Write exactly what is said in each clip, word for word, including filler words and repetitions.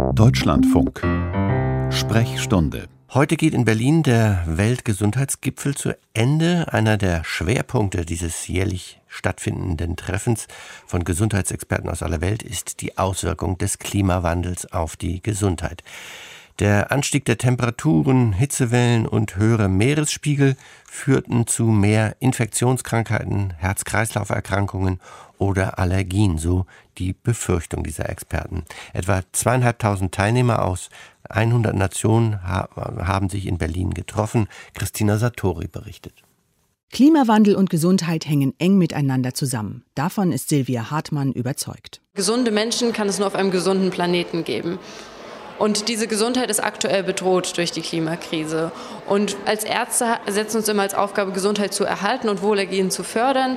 Deutschlandfunk. Sprechstunde. Heute geht in Berlin der Weltgesundheitsgipfel zu Ende. Einer der Schwerpunkte dieses jährlich stattfindenden Treffens von Gesundheitsexperten aus aller Welt ist die Auswirkung des Klimawandels auf die Gesundheit. Der Anstieg der Temperaturen, Hitzewellen und höhere Meeresspiegel führten zu mehr Infektionskrankheiten, Herz-Kreislauf-Erkrankungen oder Allergien, so die Befürchtung dieser Experten. Etwa zweieinhalbtausend Teilnehmer aus hundert Nationen haben sich in Berlin getroffen. Christina Satori berichtet. Klimawandel und Gesundheit hängen eng miteinander zusammen. Davon ist Silvia Hartmann überzeugt. Gesunde Menschen kann es nur auf einem gesunden Planeten geben. Und diese Gesundheit ist aktuell bedroht durch die Klimakrise. Und als Ärzte setzen uns immer als Aufgabe, Gesundheit zu erhalten und Wohlergehen zu fördern.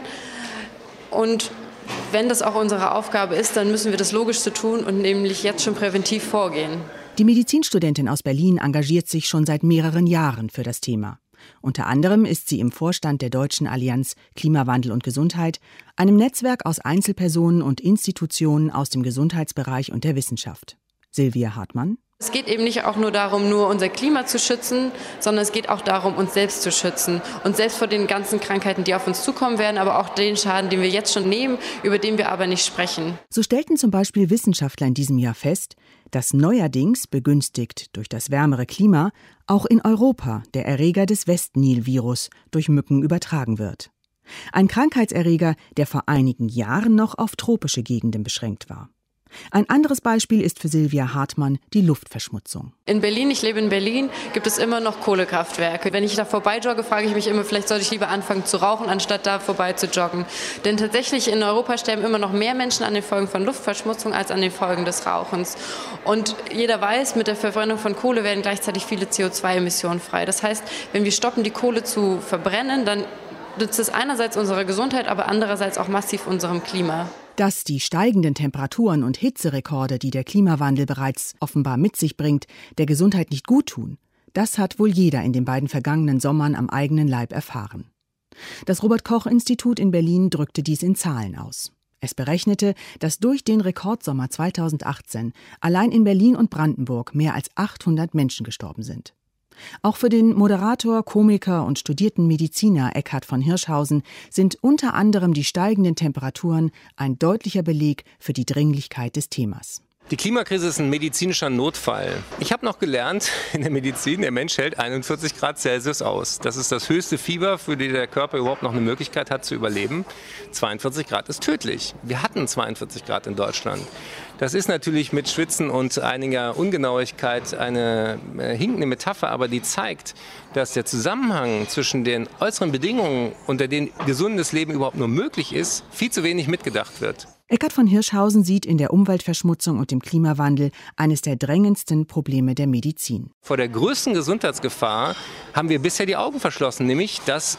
Und wenn das auch unsere Aufgabe ist, dann müssen wir das Logischste tun und nämlich jetzt schon präventiv vorgehen. Die Medizinstudentin aus Berlin engagiert sich schon seit mehreren Jahren für das Thema. Unter anderem ist sie im Vorstand der Deutschen Allianz Klimawandel und Gesundheit, einem Netzwerk aus Einzelpersonen und Institutionen aus dem Gesundheitsbereich und der Wissenschaft. Silvia Hartmann. Es geht eben nicht auch nur darum, nur unser Klima zu schützen, sondern es geht auch darum, uns selbst zu schützen. Uns selbst vor den ganzen Krankheiten, die auf uns zukommen werden, aber auch den Schaden, den wir jetzt schon nehmen, über den wir aber nicht sprechen. So stellten zum Beispiel Wissenschaftler in diesem Jahr fest, dass neuerdings, begünstigt durch das wärmere Klima, auch in Europa der Erreger des Westnil-Virus durch Mücken übertragen wird. Ein Krankheitserreger, der vor einigen Jahren noch auf tropische Gegenden beschränkt war. Ein anderes Beispiel ist für Silvia Hartmann die Luftverschmutzung. In Berlin, ich lebe in Berlin, gibt es immer noch Kohlekraftwerke. Wenn ich da vorbei jogge, frage ich mich immer, vielleicht sollte ich lieber anfangen zu rauchen, anstatt da vorbei zu joggen. Denn tatsächlich in Europa sterben immer noch mehr Menschen an den Folgen von Luftverschmutzung als an den Folgen des Rauchens. Und jeder weiß, mit der Verbrennung von Kohle werden gleichzeitig viele C O zwei Emissionen frei. Das heißt, wenn wir stoppen, die Kohle zu verbrennen, dann nützt es einerseits unserer Gesundheit, aber andererseits auch massiv unserem Klima. Dass die steigenden Temperaturen und Hitzerekorde, die der Klimawandel bereits offenbar mit sich bringt, der Gesundheit nicht guttun, das hat wohl jeder in den beiden vergangenen Sommern am eigenen Leib erfahren. Das Robert-Koch-Institut in Berlin drückte dies in Zahlen aus. Es berechnete, dass durch den Rekordsommer zweitausendachtzehn allein in Berlin und Brandenburg mehr als achthundert Menschen gestorben sind. Auch für den Moderator, Komiker und studierten Mediziner Eckhard von Hirschhausen sind unter anderem die steigenden Temperaturen ein deutlicher Beleg für die Dringlichkeit des Themas. Die Klimakrise ist ein medizinischer Notfall. Ich habe noch gelernt in der Medizin, der Mensch hält einundvierzig Grad Celsius aus. Das ist das höchste Fieber, für das der Körper überhaupt noch eine Möglichkeit hat zu überleben. zweiundvierzig Grad ist tödlich. Wir hatten zweiundvierzig Grad in Deutschland. Das ist natürlich mit Schwitzen und einiger Ungenauigkeit eine äh, hinkende Metapher, aber die zeigt, dass der Zusammenhang zwischen den äußeren Bedingungen, unter denen gesundes Leben überhaupt nur möglich ist, viel zu wenig mitgedacht wird. Eckhard von Hirschhausen sieht in der Umweltverschmutzung und dem Klimawandel eines der drängendsten Probleme der Medizin. Vor der größten Gesundheitsgefahr haben wir bisher die Augen verschlossen, nämlich dass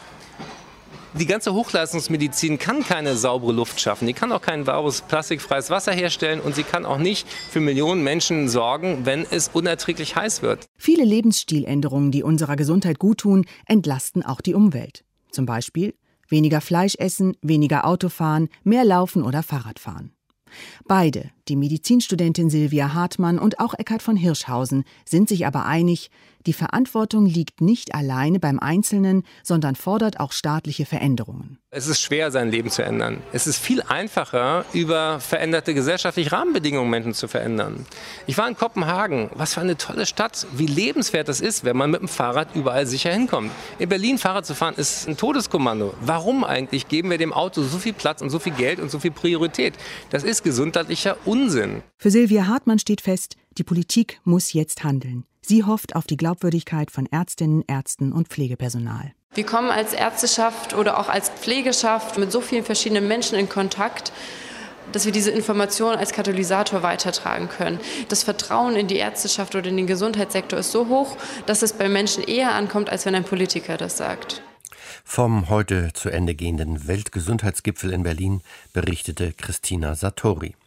die ganze Hochleistungsmedizin kann keine saubere Luft schaffen. Die kann auch kein sauberes plastikfreies Wasser herstellen und sie kann auch nicht für Millionen Menschen sorgen, wenn es unerträglich heiß wird. Viele Lebensstiländerungen, die unserer Gesundheit guttun, entlasten auch die Umwelt. Zum Beispiel weniger Fleisch essen, weniger Auto fahren, mehr Laufen oder Fahrrad fahren. Beide, die Medizinstudentin Silvia Hartmann und auch Eckhard von Hirschhausen, sind sich aber einig, die Verantwortung liegt nicht alleine beim Einzelnen, sondern fordert auch staatliche Veränderungen. Es ist schwer, sein Leben zu ändern. Es ist viel einfacher, über veränderte gesellschaftliche Rahmenbedingungen Menschen zu verändern. Ich war in Kopenhagen. Was für eine tolle Stadt. Wie lebenswert es ist, wenn man mit dem Fahrrad überall sicher hinkommt. In Berlin Fahrrad zu fahren ist ein Todeskommando. Warum eigentlich geben wir dem Auto so viel Platz und so viel Geld und so viel Priorität? Das ist gesundheitlicher Unsinn. Für Silvia Hartmann steht fest, die Politik muss jetzt handeln. Sie hofft auf die Glaubwürdigkeit von Ärztinnen, Ärzten und Pflegepersonal. Wir kommen als Ärzteschaft oder auch als Pflegeschaft mit so vielen verschiedenen Menschen in Kontakt, dass wir diese Informationen als Katalysator weitertragen können. Das Vertrauen in die Ärzteschaft oder in den Gesundheitssektor ist so hoch, dass es bei Menschen eher ankommt, als wenn ein Politiker das sagt. Vom heute zu Ende gehenden Weltgesundheitsgipfel in Berlin berichtete Christina Satori.